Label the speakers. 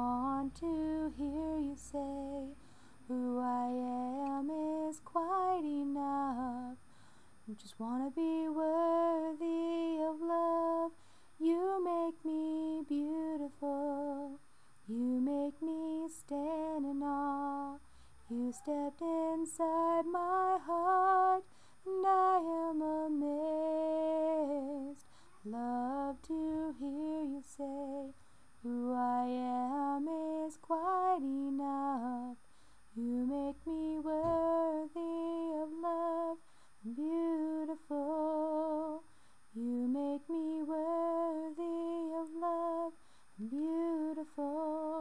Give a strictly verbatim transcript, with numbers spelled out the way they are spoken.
Speaker 1: want to hear you say, who I am is quite enough. I just wanna be worthy of love. You make me beautiful. You make me stand in awe. You stepped